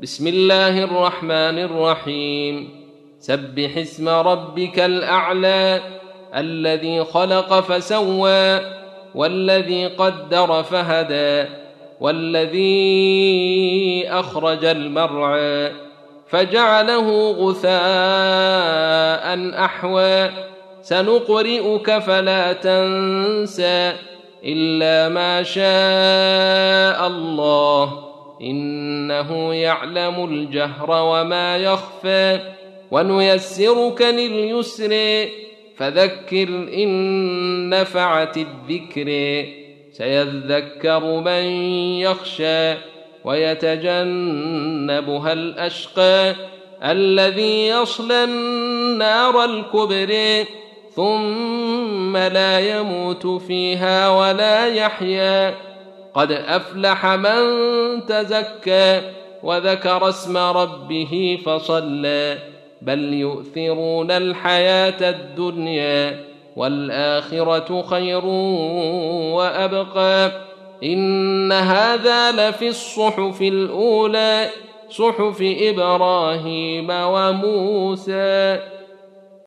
بسم الله الرحمن الرحيم سبح اسم ربك الأعلى الذي خلق فسوى والذي قدر فهدى والذي أخرج المرعى فجعله غثاء أحوى سنقرئك فلا تنسى إلا ما شاء الله إنه يعلم الجهر وما يخفى ونيسرك لليسر فذكر إن نفعت الذكر سيذكر من يخشى ويتجنبها الأشقى الذي يصلى النار الكبرى ثم لا يموت فيها ولا يحيا قد أفلح من تزكى وذكر اسم ربه فصلى بل يؤثرون الحياة الدنيا والآخرة خير وأبقى إن هذا لفي الصحف الأولى صحف إبراهيم وموسى.